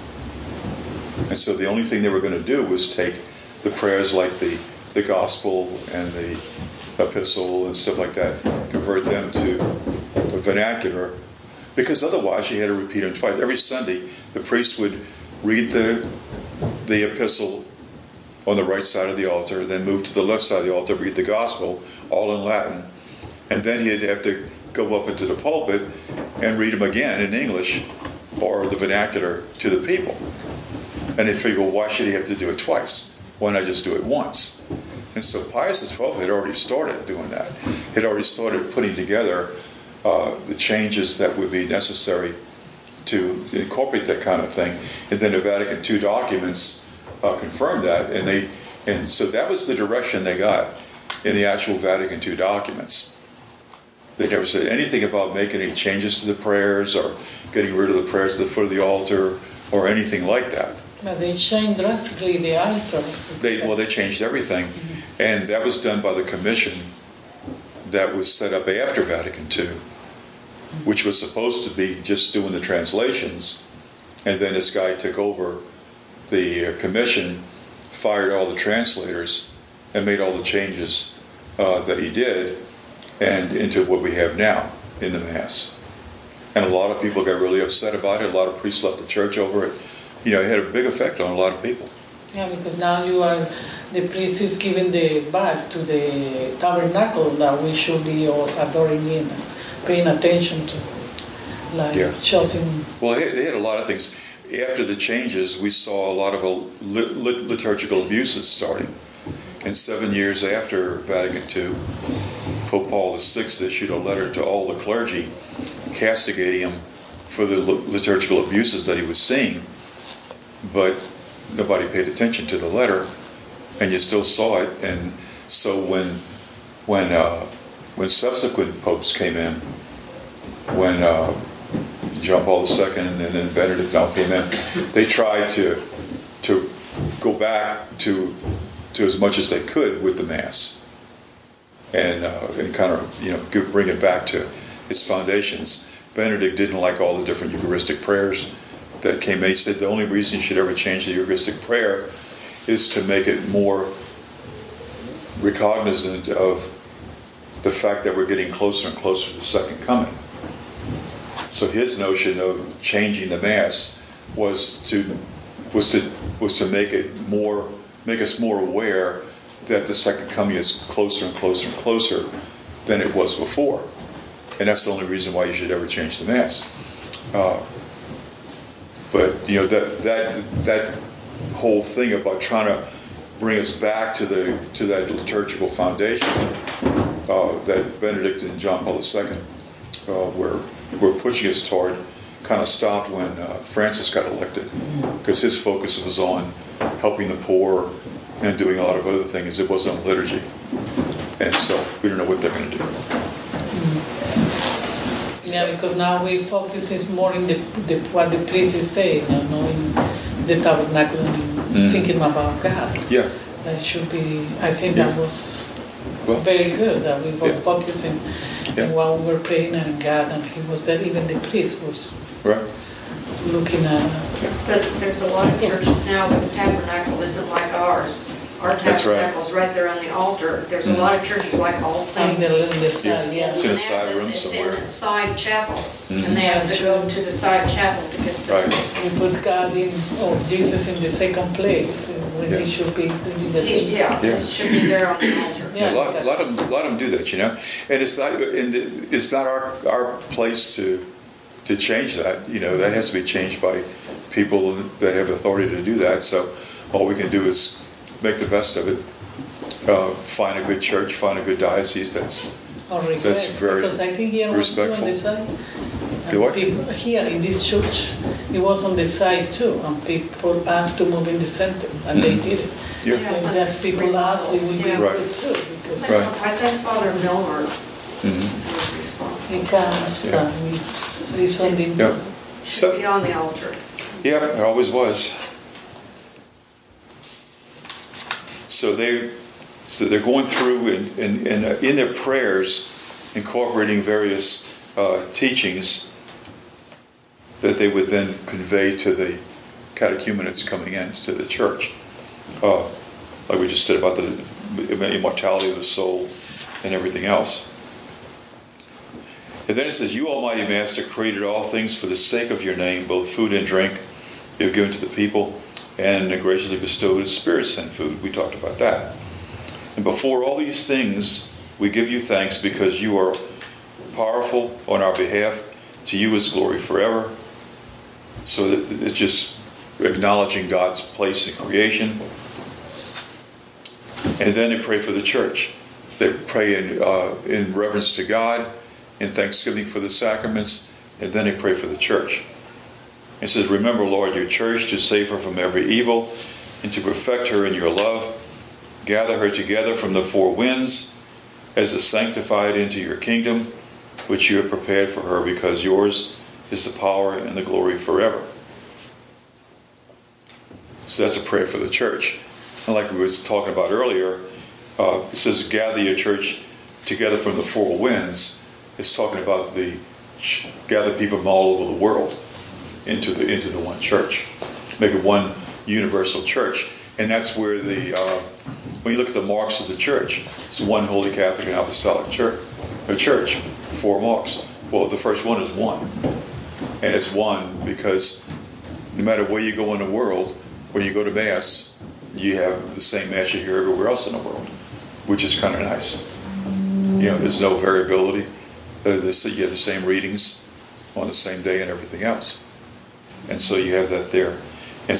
And so the only thing they were going to do was take the prayers like the Gospel and the Epistle and stuff like that, convert them to the vernacular, because otherwise you had to repeat them twice. Every Sunday, the priest would read the Epistle on the right side of the altar, then move to the left side of the altar, read the Gospel, all in Latin, and then he'd have to go up into the pulpit and read them again in English or the vernacular to the people. And they figured, well, why should he have to do it twice? Why not just do it once? And so Pius XII had already started doing that. He had already started putting together the changes that would be necessary to incorporate that kind of thing. And then the Vatican II documents confirmed that. And so that was the direction they got in the actual Vatican II documents. They never said anything about making any changes to the prayers or getting rid of the prayers at the foot of the altar or anything like that. But they changed drastically the altar. They changed everything. Mm-hmm. And that was done by the commission that was set up after Vatican II, which was supposed to be just doing the translations. And then this guy took over the commission, fired all the translators, and made all the changes that he did, and into what we have now in the Mass. And a lot of people got really upset about it. A lot of priests left the church over it. It had a big effect on a lot of people. Yeah, because now the priest is giving the back to the tabernacle that we should be all adoring in, paying attention to, choosing. Well, they had a lot of things. After the changes, we saw a lot of liturgical abuses starting. And 7 years after Vatican II, Pope Paul VI issued a letter to all the clergy castigating him for the liturgical abuses that he was seeing. But nobody paid attention to the letter, and you still saw it. And so when subsequent popes came in, when John Paul II and then Benedict now came in, they tried to go back to as much as they could with the Mass, and kind of bring it back to its foundations. Benedict didn't like all the different Eucharistic prayers that came in. He said the only reason you should ever change the Eucharistic prayer is to make it more recognizant of the fact that we're getting closer and closer to the second coming. So his notion of changing the Mass was to make us more aware that the second coming is closer and closer and closer than it was before. And that's the only reason why you should ever change the Mass. But that whole thing about trying to bring us back to that liturgical foundation that Benedict and John Paul II were pushing us toward kind of stopped when Francis got elected, because his focus was on helping the poor and doing a lot of other things. It wasn't liturgy, and so we don't know what they're going to do. Yeah, because now we focus is more in what the priest is saying, in the tabernacle and thinking about God. Yeah. That should be, I think Yeah. that was Well, very good, that we were Yeah. focusing Yeah. while we were praying and God, and he was there, even the priest was right. looking at. But there's a lot of churches now where the tabernacle isn't like ours. Our That's right. tabernacle's right there on the altar. There's a lot of churches like All On Saints. the side, Yeah. yeah. It's in a side room It's somewhere. in a side chapel, Mhm. and they have to go to the side chapel to get the... Right. We put God in, or Jesus in the second place, when Yeah. he should be in the. Yeah, Yeah. it should be there on the altar. Yeah, a lot of them do that, and it's not our place to change that. That has to be changed by people that have authority to do that. So all we can do is make the best of it. Find a good church, find a good diocese that's Or request, very because I think here was on respectful. the side. The what? Here in this church, it was on the side too, and people asked to move in the center, and they did it. Yeah. And as people asked, it will be Yeah. Right. good too, because Right. I think Father Milner Mhm. was responsible. he comes Yeah. and he says something. Yep. Should be on the altar. Yeah, it always was. So they're going through and in their prayers, incorporating various teachings that they would then convey to the catechumenates coming into the church. Like we just said about the immortality of the soul and everything else. And then it says, "You, Almighty Master, created all things for the sake of your name, both food and drink you have given to the people, and graciously bestowed spirits and food." We talked about that. "And before all these things, we give you thanks because you are powerful on our behalf. To you is glory forever." So it's just acknowledging God's place in creation. And then they pray for the church. They pray in reverence to God, in thanksgiving for the sacraments, and then they pray for the church. It says, "Remember, Lord, your church, to save her from every evil and to perfect her in your love. Gather her together from the four winds as a sanctified into your kingdom, which you have prepared for her, because yours is the power and the glory forever." So that's a prayer for the church. And like we were talking about earlier, it says, "Gather your church together from the four winds." It's talking about gather people from all over the world into the one church, make it one universal church. And that's where when you look at the marks of the church, it's one Holy Catholic and Apostolic church, 4 marks. Well, the first one is one, and it's one because no matter where you go in the world, when you go to Mass, you have the same Mass you hear everywhere else in the world, which is kind of nice. There's no variability. You have the same readings on the same day and everything else. And so you have that there. And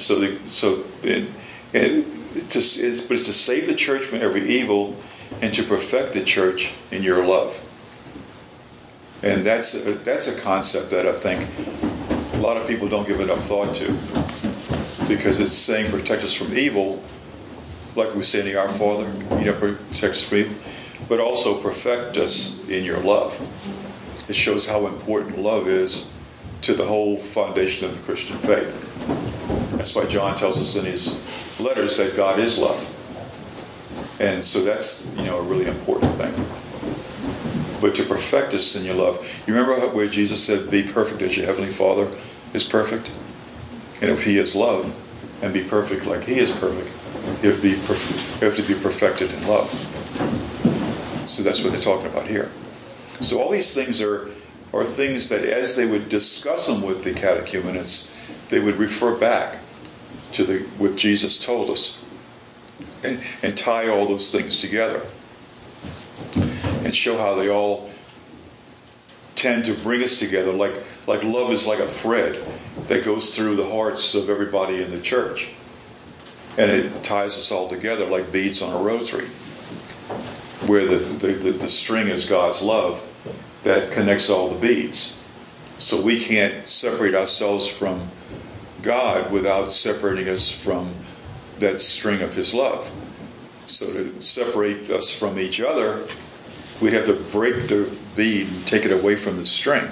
but it's to save the church from every evil and to perfect the church in your love. And that's a concept that I think a lot of people don't give enough thought to, because it's saying protect us from evil, like we say in the Our Father, protect us from evil, but also perfect us in your love. It shows how important love is to the whole foundation of the Christian faith. That's why John tells us in his letters that God is love. And so that's, a really important thing. But to perfect us in your love. You remember where Jesus said, "Be perfect as your heavenly Father is perfect"? And if he is love, and be perfect like he is perfect, you have to be perfected in love. So that's what they're talking about here. So all these things are things that as they would discuss them with the catechumenates, they would refer back to what Jesus told us and tie all those things together and show how they all tend to bring us together, like love is like a thread that goes through the hearts of everybody in the church, and it ties us all together like beads on a rosary, where the string is God's love that connects all the beads. So we can't separate ourselves from God without separating us from that string of his love. So to separate us from each other, we'd have to break the bead and take it away from the string.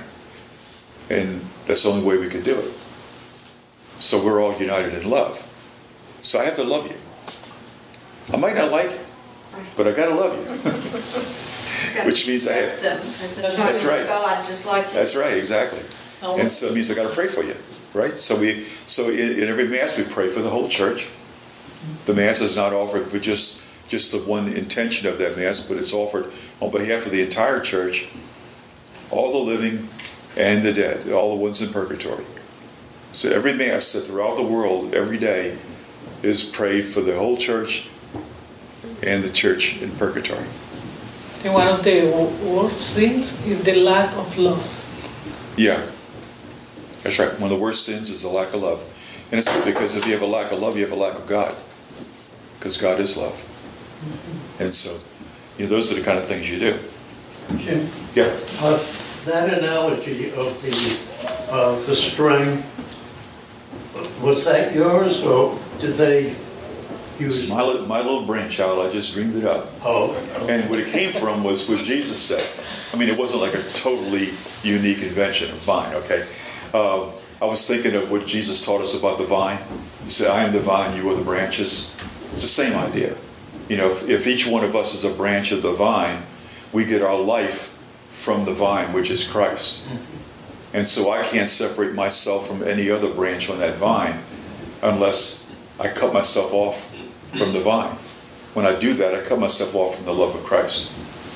And that's the only way we could do it. So we're all united in love. So I have to love you. I might not like you, but I got to love you. Which means I have... Them as a That's child right. of God, just like you. That's right, exactly. And so it means I got to pray for you, right? So in every Mass we pray for the whole church. The Mass is not offered for just the one intention of that Mass, but it's offered on behalf of the entire church, all the living and the dead, all the ones in purgatory. So every Mass that throughout the world, every day, is prayed for the whole church and the church in purgatory. And one of the worst sins is the lack of love. Yeah, that's right. One of the worst sins is the lack of love. And it's true, because if you have a lack of love, you have a lack of God. Because God is love. And so, those are the kind of things you do. Jim, Yeah. that analogy of the string, was that yours, or did they use... It's my little brainchild. I just dreamed it up. Oh, And what it came from was what Jesus said. I mean, it wasn't like a totally unique invention of mine, okay? I was thinking of what Jesus taught us about the vine. He said, I am the vine, you are the branches. It's the same idea. If each one of us is a branch of the vine, we get our life from the vine, which is Christ. And so I can't separate myself from any other branch on that vine unless I cut myself off from the vine. When I do that, I cut myself off from the love of Christ.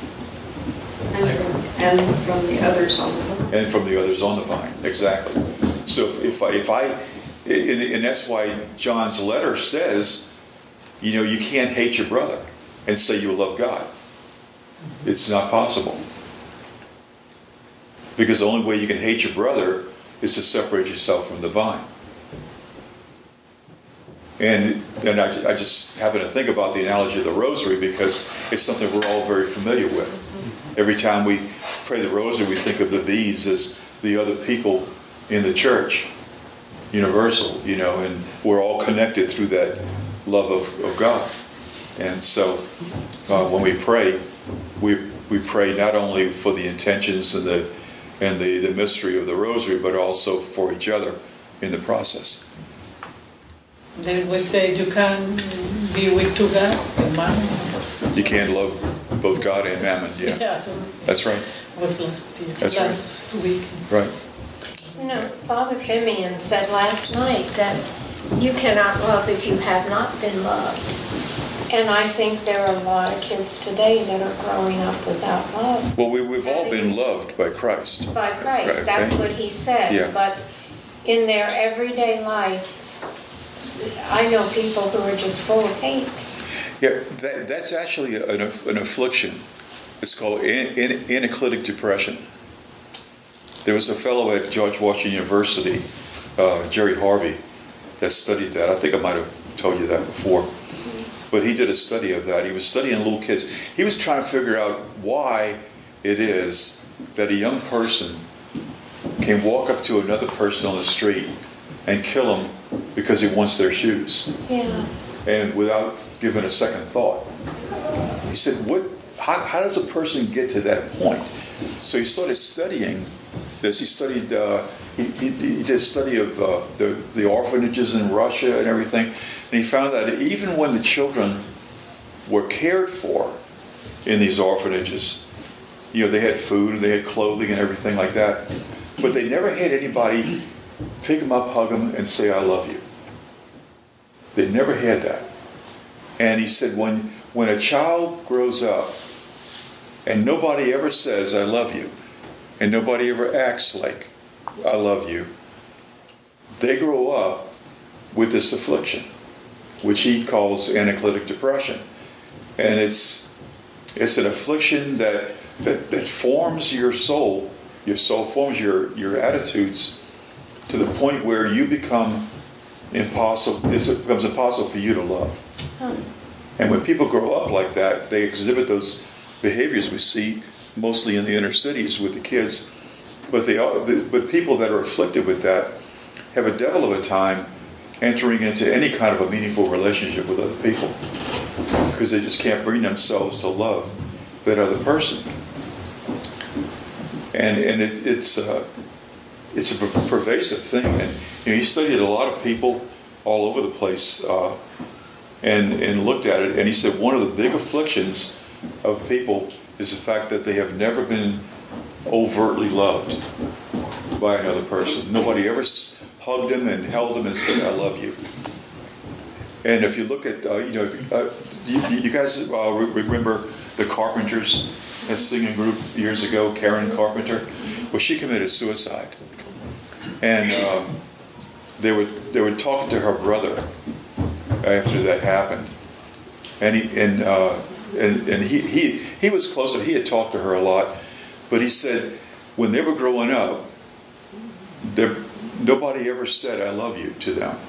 And from the others on the vine. And from the others on the vine, exactly. So if I, and that's why John's letter says, you can't hate your brother and say you love God. It's not possible. Because the only way you can hate your brother is to separate yourself from the vine. And I just happen to think about the analogy of the rosary because it's something we're all very familiar with. Every time we pray the rosary, we think of the beads as the other people in the church, universal, and we're all connected through that love of God. And so when we pray, we pray not only for the intentions and the mystery of the rosary, but also for each other in the process. They would say you can be with two gods and mammon. You can't love both God and mammon, yeah. Yeah, so That's right. it was last year. That's right. last week. Right. Father Fimian said last night that you cannot love if you have not been loved. And I think there are a lot of kids today that are growing up without love. Well, we've all been loved by Christ. By Christ, Okay. that's what he said. Yeah. But in their everyday life, I know people who are just full of hate. Yeah, that's actually an affliction. It's called anaclitic depression. There was a fellow at George Washington University, Jerry Harvey, that studied that. I think I might have told you that before. But he did a study of that. He was studying little kids. He was trying to figure out why it is that a young person can walk up to another person on the street and kill him because he wants their shoes. Yeah. And without giving a second thought. He said, how does a person get to that point? So he started studying this. He studied, he did a study of the orphanages in Russia and everything. And he found that even when the children were cared for in these orphanages, they had food and they had clothing and everything like that. But they never had anybody pick them up, hug them, and say, I love you. They never had that. And he said, when a child grows up and nobody ever says, I love you, and nobody ever acts like, I love you, they grow up with this affliction, which he calls anaclitic depression. And it's an affliction that forms your soul. Your soul forms your attitudes to the point where you become impossible. It becomes impossible for you to love. And when people grow up like that, they exhibit those behaviors we see mostly in the inner cities with the kids. But people that are afflicted with that have a devil of a time entering into any kind of a meaningful relationship with other people because they just can't bring themselves to love that other person. And it's a pervasive thing. And he studied a lot of people all over the place and looked at it, and he said one of the big afflictions of people is the fact that they have never been overtly loved by another person. Nobody ever hugged them and held them and said, "I love you." And if you look at, you guys remember the Carpenters, that singing group years ago, Karen Carpenter? Well, she committed suicide. And they were talking to her brother after that happened. And he was closer. He had talked to her a lot. But he said, when they were growing up, nobody ever said, "I love you" to them.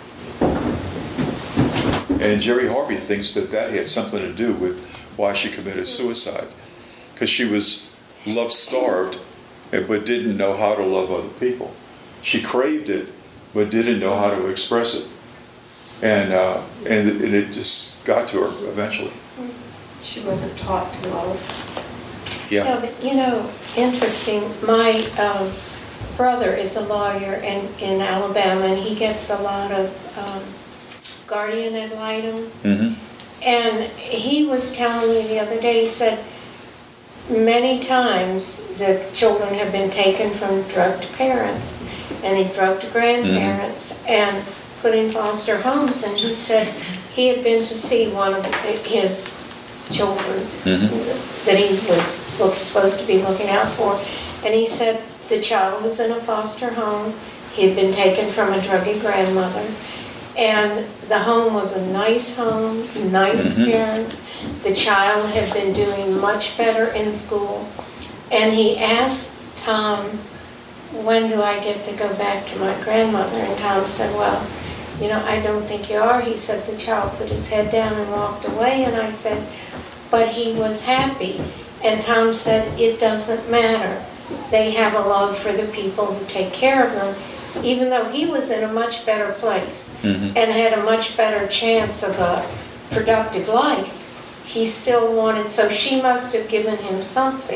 And Jerry Harvey thinks that had something to do with why she committed suicide. Because she was love-starved, but didn't know how to love other people. She craved it, but didn't know how to express it. And it just got to her eventually. She wasn't taught to love. Yeah. Interesting. My brother is a lawyer in Alabama, and he gets a lot of guardian ad litem. Mm-hmm. And he was telling me the other day, he said, many times the children have been taken from drugged parents and drugged grandparents and put in foster homes. And he said he had been to see one of his children that he was supposed to be looking out for. And he said the child was in a foster home. He had been taken from a druggy grandmother. And the home was a nice home, nice parents. The child had been doing much better in school. And he asked Tom, when do I get to go back to my grandmother? And Tom said, well, I don't think you are. He said the child put his head down and walked away. And I said, but he was happy. And Tom said, it doesn't matter. They have a love for the people who take care of them. Even though he was in a much better place and had a much better chance of a productive life, he still wanted, so she must have given him something.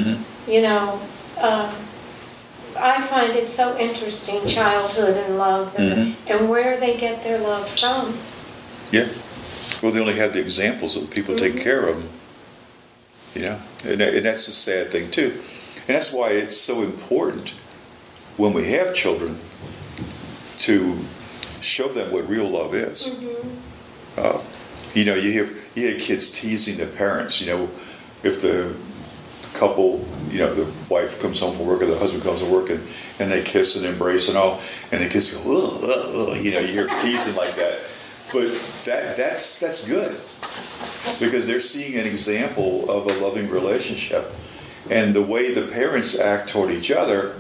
I find it so interesting, childhood and love, and where they get their love from. Yeah. Well, they only have the examples of people taking care of them. And that's the sad thing, too. And that's why it's so important when we have children to show them what real love is. You hear kids teasing their parents, if the couple, the wife comes home from work or the husband comes from work and they kiss and embrace and all, and the kids go, ugh, you hear teasing like that. But that's good, because they're seeing an example of a loving relationship. And the way the parents act toward each other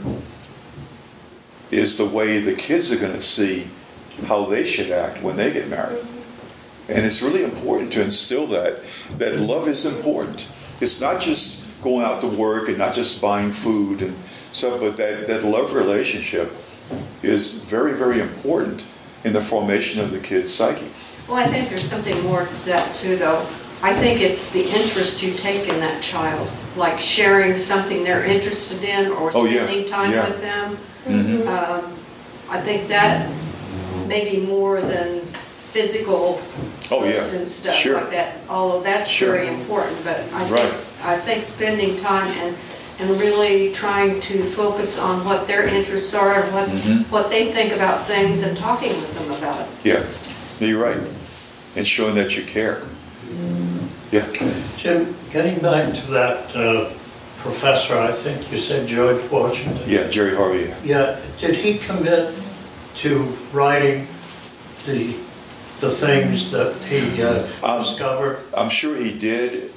is the way the kids are going to see how they should act when they get married. And it's really important to instill that love is important. It's not just going out to work and not just buying food and stuff, but that love relationship is very, very important in the formation of the kid's psyche. Well, I think there's something more to that too, though. I think it's the interest you take in that child, like sharing something they're interested in or spending time with them. I think that maybe more than physical words and stuff like that, although that's very important. But I think spending time and really trying to focus on what their interests are and what they think about things and talking with them about it. Yeah, you're right. And showing that you care. Yeah. Jim, getting back to that professor, I think you said George Washington. Yeah, Jerry Harvey. Yeah. Did he commit to writing the things that he discovered? I'm sure he did.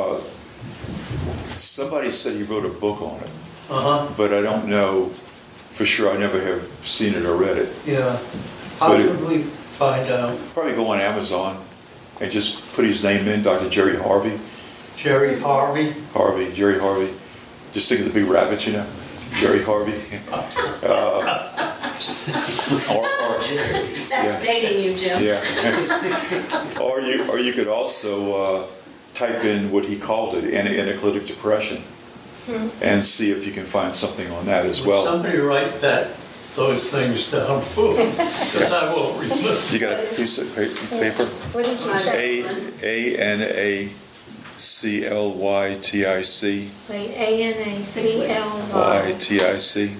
Somebody said he wrote a book on it. But I don't know for sure. I never have seen it or read it. Yeah. How would we find out? Probably go on Amazon and just put his name in, Dr. Jerry Harvey. Jerry Harvey? Jerry Harvey. Just think of the big rabbit, Jerry Harvey. That's dating you, Jim. Yeah. or you could also type in what he called it, analytic depression, and see if you can find something on that as well. Would somebody write that those things down full, because I won't remember. You got a piece of paper? What did you say? ANACLYTIC. Wait, ANACLY. YTIC.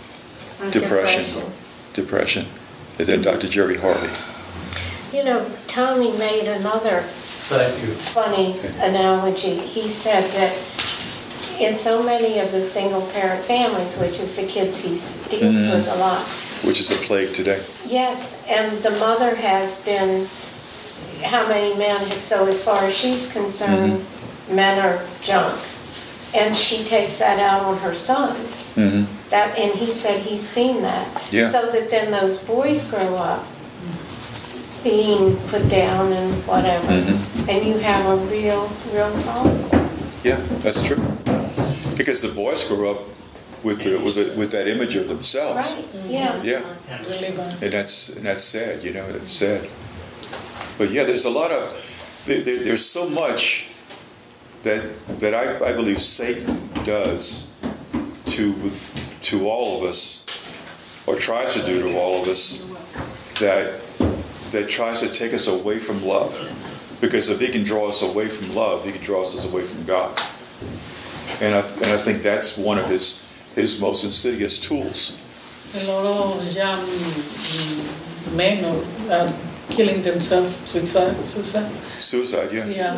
Depression. And then Dr. Jerry Harvey. You know, Tommy made another Thank you. funny analogy. He said that in so many of the single-parent families, which is the kids he deals with a lot, Which is a plague today. yes, and the mother has been, how many men, so as far as she's concerned, men are junk. And she takes that out on her sons. That, and he said he's seen that. Yeah. So that then those boys grow up being put down and whatever. And you have a real problem. Yeah, that's true. Because the boys grow up with that image of themselves. Right, yeah. Yeah. Really bad. And that's sad, you know, that's sad. But yeah, there's a lot of, there's so much that I believe Satan does to all of us, or tries to do to all of us, that tries to take us away from love. Because if he can draw us away from love, he can draw us away from God. And I think that's one of his most insidious tools. A lot of young men are killing themselves, suicide. Suicide, yeah. Yeah,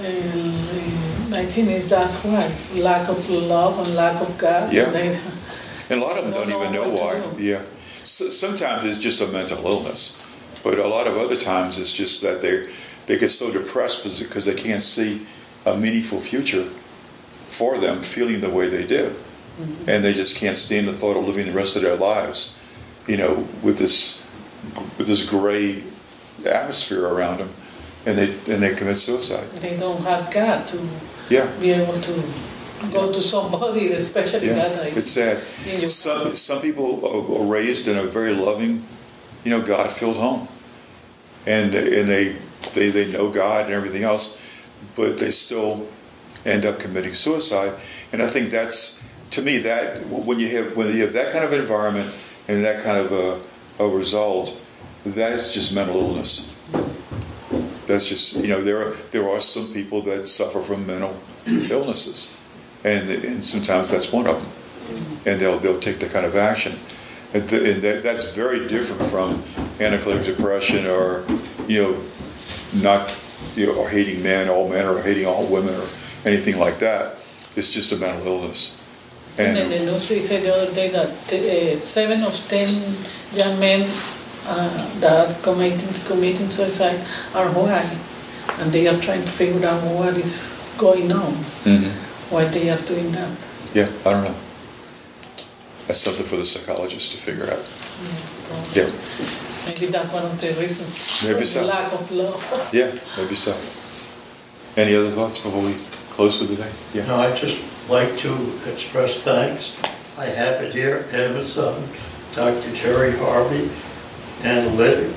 I think that's why, lack of love and lack of God. Yeah. They, And a lot of them don't even know what to why. do. Yeah. So, sometimes it's just a mental illness, but a lot of other times it's just that they get so depressed because they can't see a meaningful future for them, feeling the way they do, and they just can't stand the thought of living the rest of their lives, you know, with this gray atmosphere around them, and they commit suicide. they don't have God to Yeah. be able to go to somebody, especially Yeah, that age. it's sad. Yeah, Some people are raised in a very loving, you know, God-filled home, and they know God and everything else, but they still end up committing suicide. And I think that's, to me, that when you have that kind of environment and that kind of a result, that is just mental illness. That's just, you know, there are some people that suffer from mental illnesses. And sometimes that's one of them, and they'll take that kind of action, and that's very different from anaclitic depression, or not or hating men, all men, or hating all women, or anything like that. It's just a mental illness. And then the news they said the other day that 7 of 10 young men that are committing suicide are white, and they are trying to figure out what is going on. Why they are doing that. Yeah, I don't know. That's something for the psychologist to figure out. Yeah. Yeah. Maybe that's one of the reasons. Maybe so. Lack of love. Yeah, maybe so. Any other thoughts before we close for the day? Yeah. No, I'd just like to express thanks. I have it here, Amazon, Dr. Jerry Harvey, analytic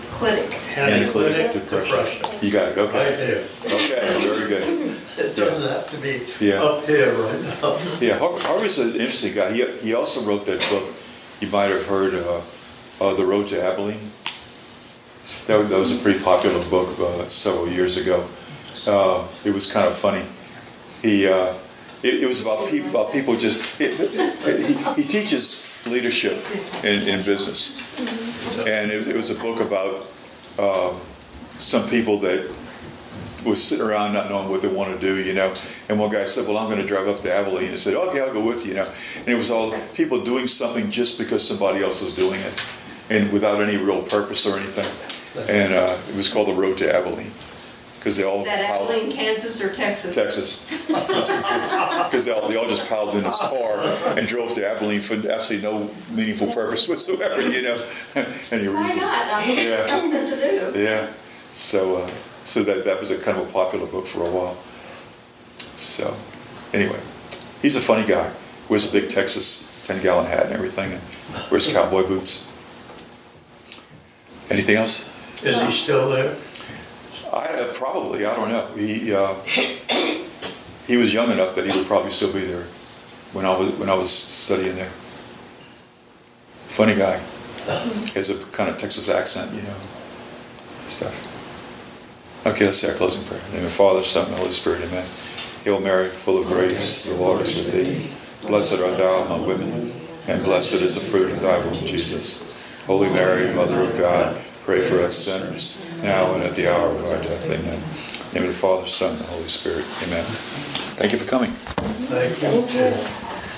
depression. You got it, okay. Right there. Okay, very good. It doesn't have to be Yeah. up here right now. Yeah, Harvey's an interesting guy. He also wrote that book, you might have heard, The Road to Abilene. That was a pretty popular book several years ago. It was kind of funny. It was about people just... He teaches leadership in business. And it was a book about some people that was sitting around not knowing what they want to do, And one guy said, well, I'm going to drive up to Abilene. And said, okay, I'll go with you, And it was all people doing something just because somebody else was doing it, and without any real purpose or anything. And it was called The Road to Abilene. Because they all... Is that Abilene, Kansas, or Texas? Texas. Because they all just piled in his car and drove to Abilene for absolutely no meaningful purpose whatsoever, Any Why reason. not? I mean, it's something to do. Yeah. So that was a kind of a popular book for a while. So anyway, he's a funny guy. Wears a big Texas 10-gallon hat and everything, and wears cowboy boots. Anything else? Is he still there? Probably. I don't know. He was young enough that he would probably still be there when I was studying there. Funny guy. He has a kind of Texas accent, stuff. Okay, let's say our closing prayer. In the name of the Father, Son, and the Holy Spirit, amen. Hail Mary, full of grace, the Lord is with thee. Blessed art thou among women, and blessed is the fruit of thy womb, Jesus. Holy Mary, Mother of God, pray for us sinners, now and at the hour of our death, amen. In the name of the Father, Son, and the Holy Spirit, amen. Thank you for coming. Thank you.